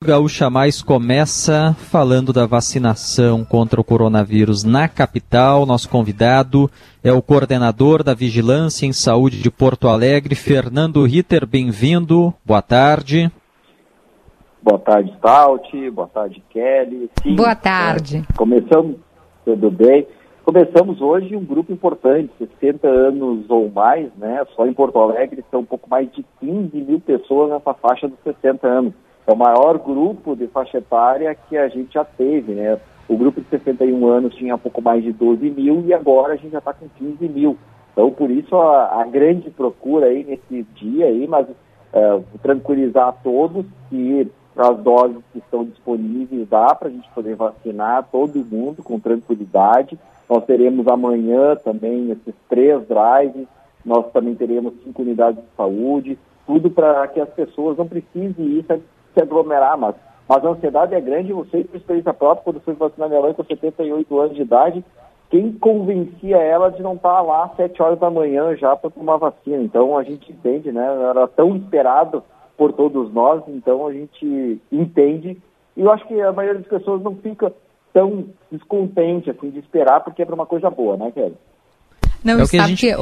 Gaúcha Mais começa falando da vacinação contra o coronavírus na capital. Nosso convidado é o coordenador da Vigilância em Saúde de Porto Alegre, Fernando Ritter. Bem-vindo, boa tarde. Boa tarde, Stout. Boa tarde, Kelly. Sim, boa tarde. Começamos, tudo bem. Começamos hoje um grupo importante, 60 anos ou mais, né? Só em Porto Alegre são um pouco mais de 15 mil pessoas nessa faixa dos 60 anos. É o maior grupo de faixa etária que a gente já teve, né? O grupo de 61 anos tinha um pouco mais de 12 mil e agora a gente já está com 15 mil. Então, por isso, a grande procura aí nesse dia aí, mas vou tranquilizar a todos que as doses que estão disponíveis dá para a gente poder vacinar todo mundo com tranquilidade. Nós teremos amanhã também esses 3 drives, nós também teremos 5 unidades de saúde, tudo para que as pessoas não precisem ir se aglomerar, mas a ansiedade é grande. Eu sei por experiência própria, quando eu fui vacinar minha mãe com 78 anos de idade, quem convencia ela de não estar lá às 7 horas da manhã já para tomar vacina. Então a gente entende, né? Era tão esperado por todos nós, então a gente entende. E eu acho que a maioria das pessoas não fica tão descontente assim de esperar, porque é para uma coisa boa, né, Kelly? Não, é o que a gente...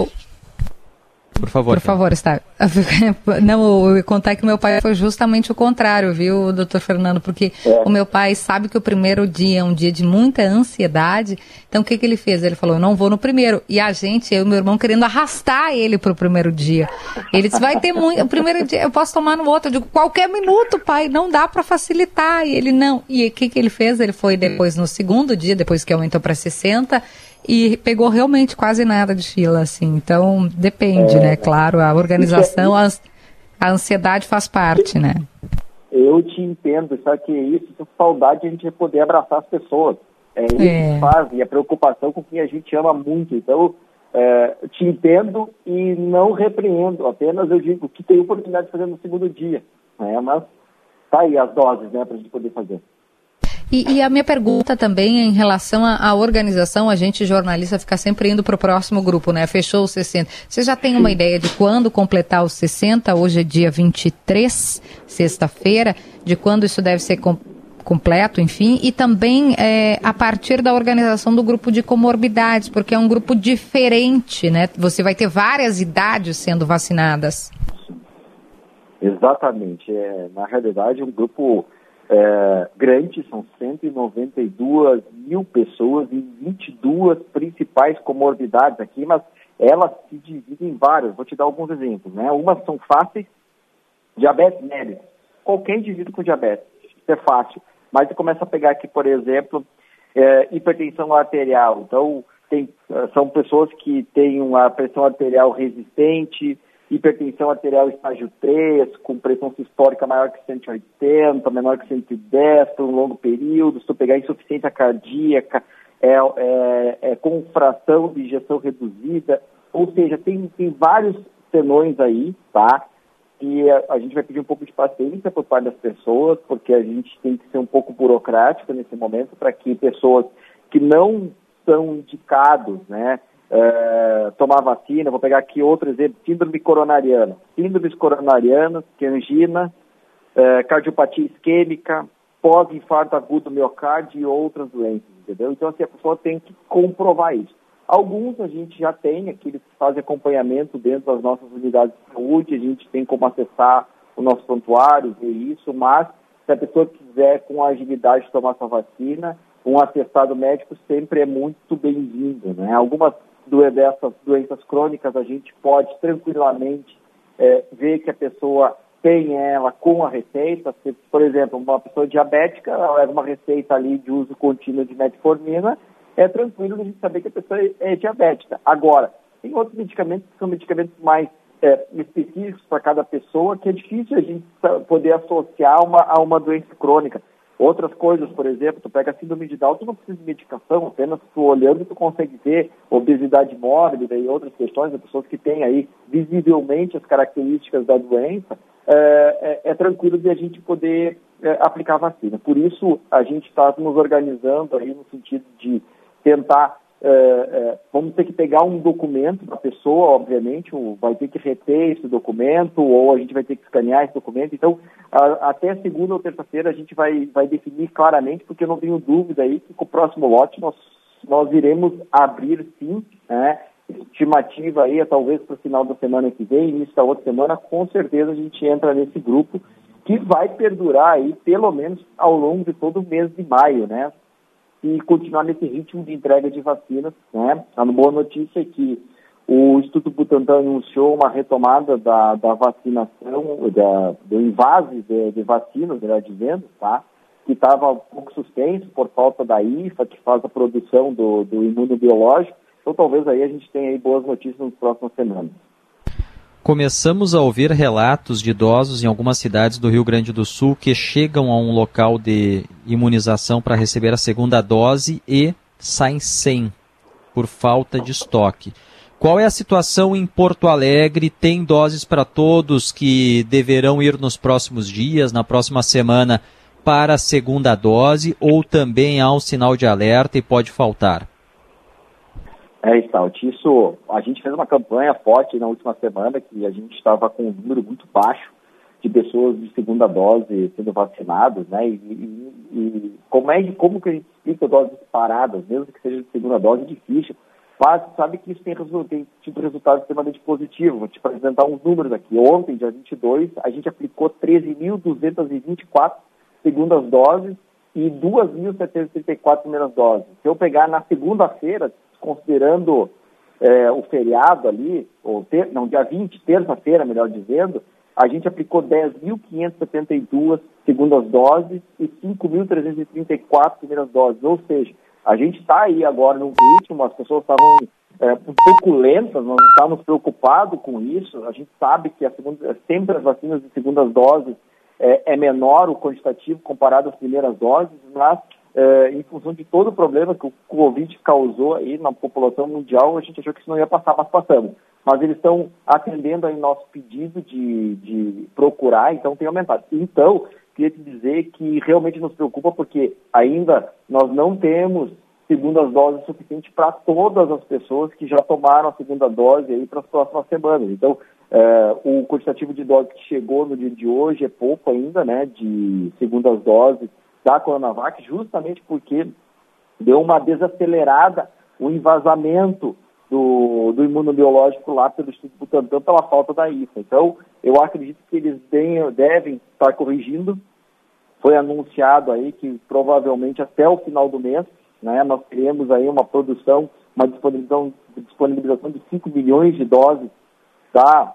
Por favor, está. Não, eu ia contar que o meu pai foi justamente o contrário, viu, doutor Fernando? Porque o meu pai sabe que o primeiro dia é um dia de muita ansiedade. Então, o que ele fez? Ele falou, eu não vou no primeiro. E a gente, eu e meu irmão, querendo arrastar ele para o primeiro dia. Ele disse, vai ter muito, o primeiro dia eu posso tomar no outro. Eu digo, qualquer minuto, pai, não dá para facilitar. E ele não. E o que ele fez? Ele foi depois no segundo dia, depois que aumentou para 60, e pegou realmente quase nada de fila, assim. Então, depende, né? Claro, a organização, a ansiedade faz parte, né? Eu te entendo, só que isso, saudade a gente vai poder abraçar as pessoas. É isso que faz, e a preocupação com quem a gente ama muito. Então, te entendo e não repreendo, apenas eu digo que tem oportunidade de fazer no segundo dia, né? Mas tá aí as doses, né, pra gente poder fazer. E a minha pergunta também é em relação à organização, a gente jornalista fica sempre indo para o próximo grupo, né? Fechou os 60. Você já tem uma ideia de quando completar os 60? Hoje é dia 23, sexta-feira, de quando isso deve ser completo, enfim, e também a partir da organização do grupo de comorbidades, porque é um grupo diferente, né? Você vai ter várias idades sendo vacinadas. Exatamente. Na realidade, um grupo grande, são 192 mil pessoas e 22 principais comorbidades aqui, mas elas se dividem em várias. Vou te dar alguns exemplos, né? Umas são fáceis, diabetes médica. Qualquer indivíduo com diabetes, isso é fácil. Mas você começa a pegar aqui, por exemplo, hipertensão arterial. Então, são pessoas que têm uma pressão arterial resistente, hipertensão arterial estágio 3, com pressão sistólica maior que 180, menor que 110, por um longo período. Se tu pegar insuficiência cardíaca, com fração de injeção reduzida. Ou seja, tem vários senões aí, tá? E a gente vai pedir um pouco de paciência por parte das pessoas, porque a gente tem que ser um pouco burocrático nesse momento, para que pessoas que não são indicados, né, tomar vacina. Vou pegar aqui outro exemplo, síndrome coronariana. Síndromes coronarianas, que é angina, cardiopatia isquêmica, pós-infarto agudo do miocárdio e outras doenças, entendeu? Então, assim, a pessoa tem que comprovar isso. Alguns a gente já tem, aqueles que fazem acompanhamento dentro das nossas unidades de saúde, a gente tem como acessar o nosso prontuário, ver isso, mas se a pessoa quiser com agilidade tomar sua vacina, um atestado médico sempre é muito bem-vindo, né? Algumas dessas doenças crônicas a gente pode tranquilamente ver que a pessoa tem ela com a receita. Se, por exemplo, uma pessoa diabética, ela leva uma receita ali de uso contínuo de metformina, é tranquilo a gente saber que a pessoa é diabética. Agora, tem outros medicamentos que são medicamentos mais específicos para cada pessoa, que é difícil a gente poder associar a uma doença crônica. Outras coisas, por exemplo, tu pega a síndrome de Down, tu não precisa de medicação, apenas tu olhando tu consegue ver obesidade mórbida e outras questões, de pessoas que têm aí visivelmente as características da doença, é tranquilo de a gente poder aplicar a vacina. Por isso, a gente está nos organizando aí no sentido de tentar vamos ter que pegar um documento da pessoa, obviamente, vai ter que reter esse documento, ou a gente vai ter que escanear esse documento. Então, até segunda ou terça-feira a gente vai definir claramente, porque eu não tenho dúvida aí que com o próximo lote nós iremos abrir sim, né? Estimativa aí talvez para o final da semana que vem, início da outra semana, com certeza a gente entra nesse grupo que vai perdurar aí pelo menos ao longo de todo o mês de maio, né? E continuar nesse ritmo de entrega de vacinas, né? A boa notícia é que o Instituto Butantan anunciou uma retomada da vacinação, do invase de vacinas, melhor dizendo, tá? Que estava um pouco suspenso por falta da IFA, que faz a produção do imunobiológico. Então talvez aí a gente tenha aí boas notícias nas próximas semanas. Começamos a ouvir relatos de idosos em algumas cidades do Rio Grande do Sul que chegam a um local de imunização para receber a segunda dose e saem sem, por falta de estoque. Qual é a situação em Porto Alegre? Tem doses para todos que deverão ir nos próximos dias, na próxima semana, para a segunda dose, ou também há um sinal de alerta e pode faltar? Stout, isso, a gente fez uma campanha forte na última semana, que a gente estava com um número muito baixo de pessoas de segunda dose sendo vacinadas, né, e como que a gente explica doses paradas, mesmo que seja de segunda dose, é difícil, mas sabe que isso tem tido resultados extremamente positivos. Vou te apresentar uns números aqui. Ontem, dia 22, a gente aplicou 13.224 segundas doses e 2.734 primeiras doses. Se eu pegar na segunda-feira, considerando o feriado ali, dia 20, terça-feira, melhor dizendo, a gente aplicou 10.572 segundas doses e 5.334 primeiras doses. Ou seja, a gente está aí agora num ritmo, as pessoas estavam um pouco lentas, nós estávamos preocupados com isso. A gente sabe que sempre as vacinas de segundas doses é menor o quantitativo comparado às primeiras doses, mas em função de todo o problema que o Covid causou aí na população mundial, a gente achou que isso não ia passar, mas passamos. Mas eles estão atendendo aí nosso pedido de procurar, então tem aumentado. Então, queria te dizer que realmente nos preocupa, porque ainda nós não temos segundas doses suficientes para todas as pessoas que já tomaram a segunda dose aí para as próximas semanas. Então, o quantitativo de doses que chegou no dia de hoje é pouco ainda, né, de segundas doses da Coronavac, justamente porque deu uma desacelerada o envasamento do imunobiológico lá pelo Instituto Butantan pela falta da IFA. Então, eu acredito que eles devem estar corrigindo. Foi anunciado aí que provavelmente até o final do mês, né, nós teremos aí uma produção, uma disponibilização de 5 milhões de doses da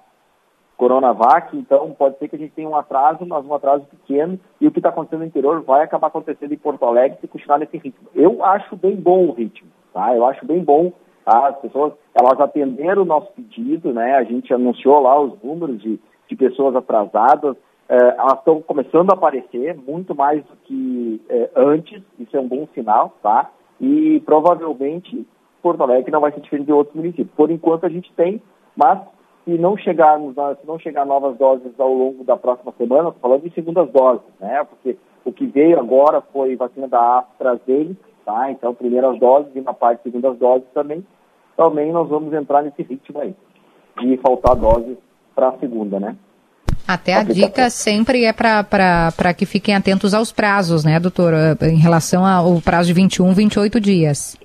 Coronavac, então pode ser que a gente tenha um atraso, mas um atraso pequeno, e o que está acontecendo no interior vai acabar acontecendo em Porto Alegre se continuar nesse ritmo. Eu acho bem bom o ritmo, tá? Eu acho bem bom, tá? As pessoas, elas atenderam o nosso pedido, né? A gente anunciou lá os números de pessoas atrasadas, elas estão começando a aparecer, muito mais do que antes, isso é um bom sinal, tá? E provavelmente Porto Alegre não vai ser diferente de outros municípios. Por enquanto a gente tem, mas se não chegar novas doses ao longo da próxima semana, estou falando de segundas doses, né? Porque o que veio agora foi vacina da AstraZeneca, tá? Então, primeiras doses e uma parte de segundas doses também nós vamos entrar nesse ritmo aí, de faltar doses para a segunda, né? Até a dica sempre é para que fiquem atentos aos prazos, né, doutor? Em relação ao prazo de 21, 28 dias.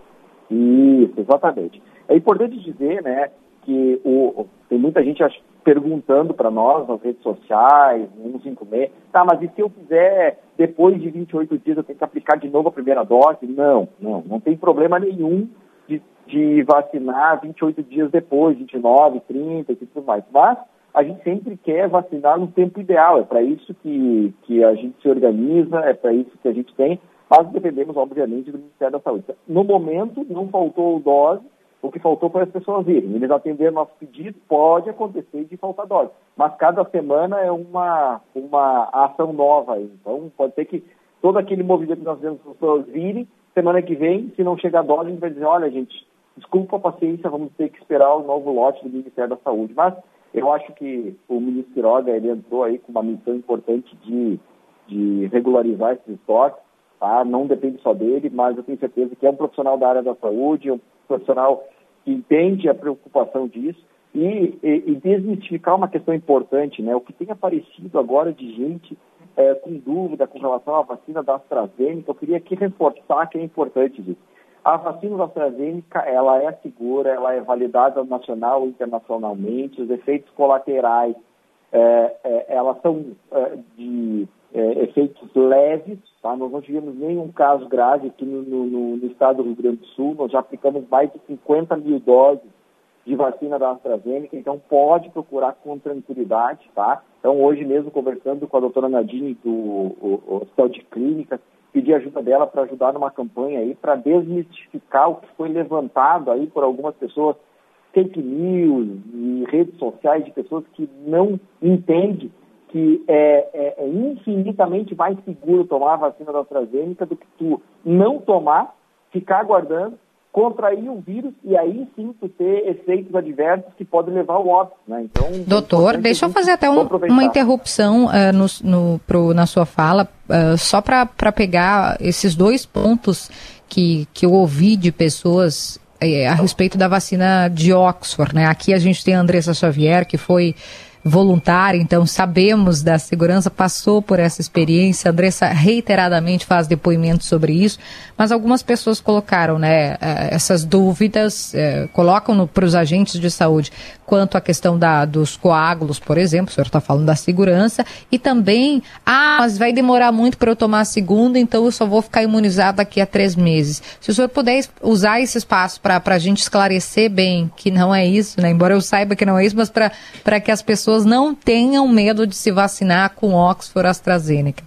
Isso, exatamente. É importante dizer, né, que tem muita gente perguntando para nós nas redes sociais, no 156, tá, mas e se eu fizer depois de 28 dias eu tenho que aplicar de novo a primeira dose? Não tem problema nenhum de vacinar 28 dias depois, 29, 30 e tudo mais, mas a gente sempre quer vacinar no tempo ideal, é para isso que a gente se organiza, é para isso que a gente tem, mas dependemos, obviamente, do Ministério da Saúde. No momento, não faltou dose, o que faltou foi as pessoas irem. Eles atenderam nosso pedido, pode acontecer de faltar dose. Mas cada semana é uma ação nova aí. Então, pode ser que todo aquele movimento que nós vemos as pessoas virem, semana que vem, se não chegar dose, a gente vai dizer, olha, gente, desculpa a paciência, vamos ter que esperar o novo lote do Ministério da Saúde. Mas eu acho que o ministro Quiroga, ele entrou aí com uma missão importante de regularizar esses estoques. tá? Não depende só dele, mas eu tenho certeza que é um profissional da área da saúde, um profissional que entende a preocupação disso e desmistificar uma questão importante, né? O que tem aparecido agora de gente com dúvida com relação à vacina da AstraZeneca, eu queria aqui reforçar que é importante isso. A vacina da AstraZeneca, ela é segura, ela é validada nacional e internacionalmente, os efeitos colaterais, elas são de efeitos leves, tá? Nós não tivemos nenhum caso grave aqui no estado do Rio Grande do Sul, nós já aplicamos mais de 50 mil doses de vacina da AstraZeneca, então pode procurar com tranquilidade, tá? Então hoje mesmo, conversando com a doutora Nadine do Hospital de Clínicas, pedi ajuda dela para ajudar numa campanha aí, para desmistificar o que foi levantado aí por algumas pessoas, fake news e redes sociais de pessoas que não entendem que é infinitamente mais seguro tomar a vacina da AstraZeneca do que tu não tomar, ficar aguardando, contrair o vírus e aí sim tu ter efeitos adversos que podem levar ao óbito, né? Então, doutor, deixa eu fazer até uma interrupção na sua fala, só para pegar esses dois pontos que eu ouvi de pessoas a respeito da vacina de Oxford, né? Aqui a gente tem a Andressa Xavier, que foi voluntária, então sabemos da segurança, passou por essa experiência. A Andressa reiteradamente faz depoimentos sobre isso, mas algumas pessoas colocaram, né, essas dúvidas, colocam para os agentes de saúde quanto à questão dos coágulos, por exemplo, o senhor está falando da segurança, e também, mas vai demorar muito para eu tomar a segunda, então eu só vou ficar imunizado daqui a 3 meses. Se o senhor puder usar esse espaço para a gente esclarecer bem que não é isso, né, embora eu saiba que não é isso, mas para que as pessoas não tenham medo de se vacinar com Oxford AstraZeneca.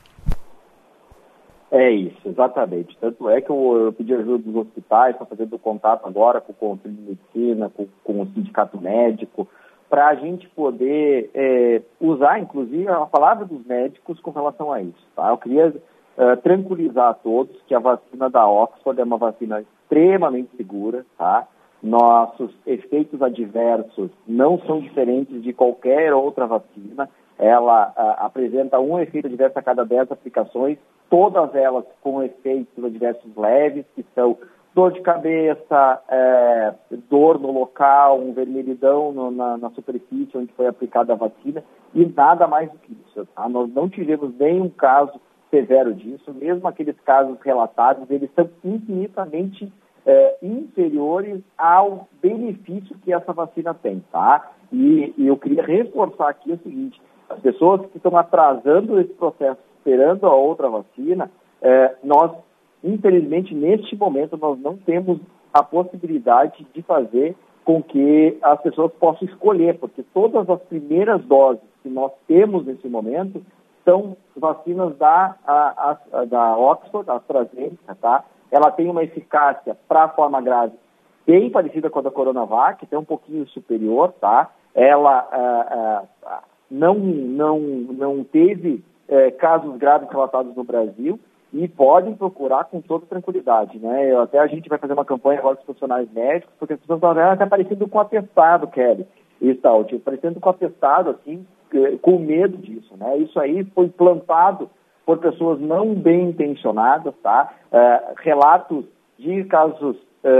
É isso, exatamente. Tanto é que eu pedi ajuda dos hospitais, estou fazendo contato agora com o Conselho de Medicina, com o Sindicato Médico, para a gente poder usar, inclusive, a palavra dos médicos com relação a isso. Tá? Eu queria tranquilizar a todos que a vacina da Oxford é uma vacina extremamente segura, tá? Nossos efeitos adversos não são diferentes de qualquer outra vacina. Ela apresenta um efeito adverso a cada 10 aplicações, todas elas com efeitos adversos leves, que são dor de cabeça, dor no local, um vermelhidão na superfície onde foi aplicada a vacina, e nada mais do que isso. Tá? Nós não tivemos nenhum caso severo disso, mesmo aqueles casos relatados, eles são infinitamente inferiores ao benefício que essa vacina tem, tá? E eu queria reforçar aqui o seguinte: as pessoas que estão atrasando esse processo, esperando a outra vacina, nós, infelizmente, neste momento, nós não temos a possibilidade de fazer com que as pessoas possam escolher, porque todas as primeiras doses que nós temos nesse momento são vacinas da Oxford, da AstraZeneca, tá? Ela tem uma eficácia para a forma grave bem parecida com a da Coronavac, até um pouquinho superior, tá? Ela não teve casos graves relatados no Brasil e podem procurar com toda tranquilidade, né? Até a gente vai fazer uma campanha agora com os profissionais médicos, porque as pessoas estão até parecendo com atestado, Kelly, e tal, tipo, parecendo com atestado, assim, com medo disso, né? Isso aí foi plantado por pessoas não bem intencionadas, tá? Relatos de casos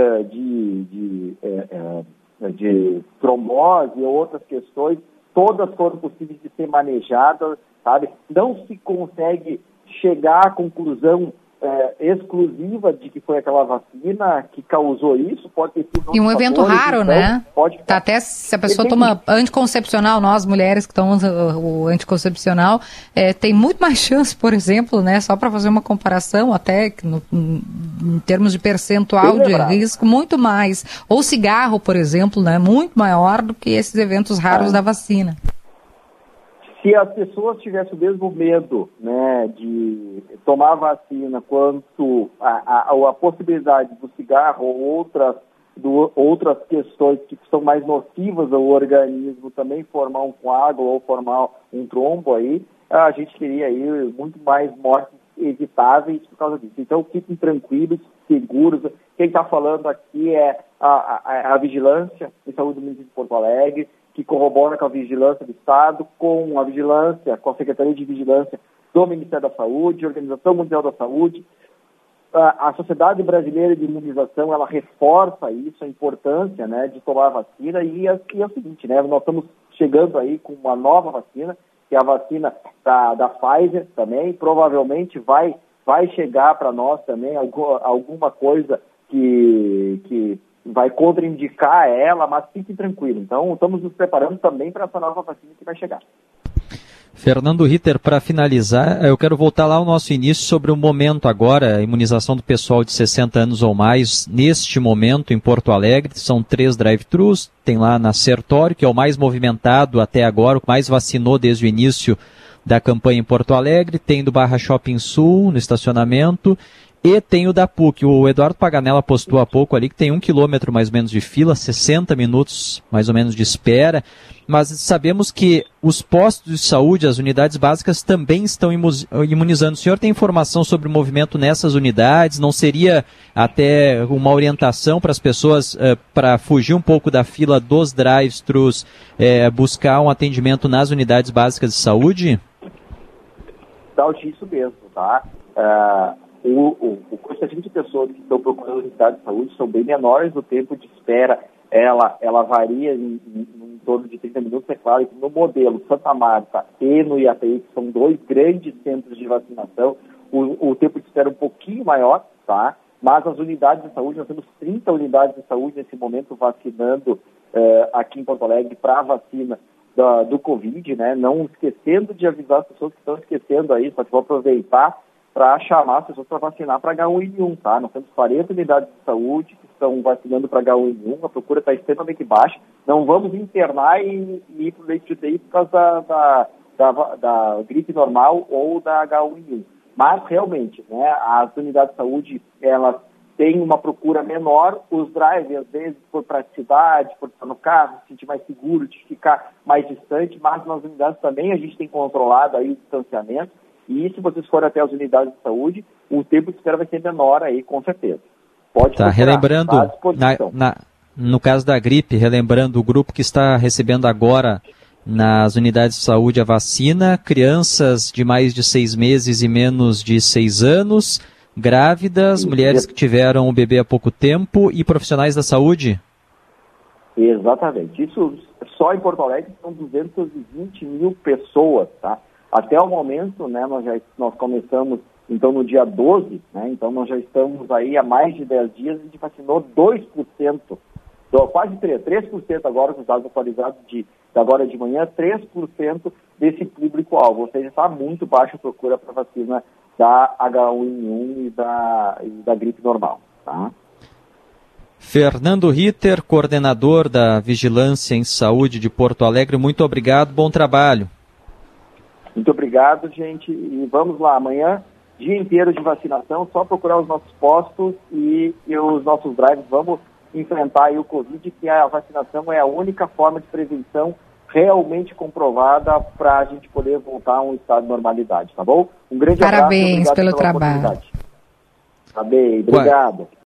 de trombose e outras questões, todas foram possíveis de ser manejadas, sabe? Não se consegue chegar à conclusão exclusiva de que foi aquela vacina que causou isso, pode ter sido... E um evento raro, então, né? Tá até se a pessoa toma anticoncepcional, nós mulheres que tomamos o anticoncepcional, tem muito mais chance, por exemplo, né? Só para fazer uma comparação, até em termos de percentual de risco, muito mais. Ou cigarro, por exemplo, né? Muito maior do que esses eventos raros da vacina. Se as pessoas tivessem o mesmo medo, né, de tomar a vacina quanto a possibilidade do cigarro ou outras questões que são mais nocivas ao organismo também formar um coágulo ou formar um trombo aí, a gente teria aí muito mais mortes evitáveis por causa disso. Então fiquem tranquilos, seguros. Quem está falando aqui é a Vigilância em Saúde do município de Porto Alegre, que corrobora com a Vigilância do Estado, com a Vigilância, com a Secretaria de Vigilância do Ministério da Saúde, Organização Mundial da Saúde, a Sociedade Brasileira de Imunização, ela reforça isso, a importância, né, de tomar a vacina, e é o seguinte, né, nós estamos chegando aí com uma nova vacina, que é a vacina da Pfizer também, provavelmente vai chegar para nós também alguma coisa que vai contraindicar ela, mas fique tranquilo. Então, estamos nos preparando também para essa nova vacina que vai chegar. Fernando Ritter, para finalizar, eu quero voltar lá ao nosso início sobre o momento agora, a imunização do pessoal de 60 anos ou mais, neste momento em Porto Alegre. São 3 drive-thrus, tem lá na Sertório, que é o mais movimentado até agora, o que mais vacinou desde o início da campanha em Porto Alegre, tem do Barra Shopping Sul, no estacionamento, e tem o da PUC. O Eduardo Paganella postou há pouco ali que tem 1 quilômetro mais ou menos de fila, 60 minutos mais ou menos de espera, mas sabemos que os postos de saúde, as unidades básicas também estão imunizando. O senhor tem informação sobre o movimento nessas unidades? Não seria até uma orientação para as pessoas, para fugir um pouco da fila dos drive-thrus, buscar um atendimento nas unidades básicas de saúde? Isso mesmo, tá? O quantitativo de pessoas que estão procurando unidade de saúde são bem menores, o tempo de espera ela varia em torno de 30 minutos, é claro que no modelo Santa Marta e no IATI, que são 2 grandes centros de vacinação, o tempo de espera é um pouquinho maior, tá? Mas as unidades de saúde, nós temos 30 unidades de saúde nesse momento vacinando aqui em Porto Alegre para a vacina do Covid, né? Não esquecendo de avisar as pessoas que estão esquecendo aí, só que vou aproveitar para chamar as pessoas para vacinar para H1N1, tá? Nós temos 40 unidades de saúde que estão vacinando para H1N1, a procura está extremamente baixa. Não vamos internar e ir para o leite de UTI por causa da gripe normal ou da H1N1. Mas, realmente, né, as unidades de saúde, elas têm uma procura menor, os drivers, às vezes, por praticidade, por estar no carro, se sentir mais seguro, de ficar mais distante, mas nas unidades também a gente tem controlado aí o distanciamento. E se vocês forem até as unidades de saúde, o tempo de espera vai ser menor aí, com certeza. Pode procurar, relembrando, tá à disposição. no caso da gripe, relembrando o grupo que está recebendo agora nas unidades de saúde a vacina, crianças de mais de 6 meses e menos de 6 anos, grávidas, mulheres que tiveram o bebê há pouco tempo e profissionais da saúde? Exatamente. Isso só em Porto Alegre são 220 mil pessoas, tá? Até o momento, né, nós começamos, então, no dia 12, né, então nós já estamos aí há mais de 10 dias, a gente vacinou 2%, quase 3% agora, com os dados atualizados de agora de manhã, 3% desse público-alvo, ou seja, está muito baixa a procura para a vacina da H1N1 e da gripe normal, tá? Fernando Ritter, coordenador da Vigilância em Saúde de Porto Alegre, muito obrigado, bom trabalho. Muito obrigado, gente, e vamos lá, amanhã, dia inteiro de vacinação, só procurar os nossos postos e os nossos drives, vamos enfrentar aí o Covid, que a vacinação é a única forma de prevenção realmente comprovada para a gente poder voltar a um estado de normalidade, tá bom? Um grande Parabéns abraço, pelo trabalho. Tá bem, obrigado.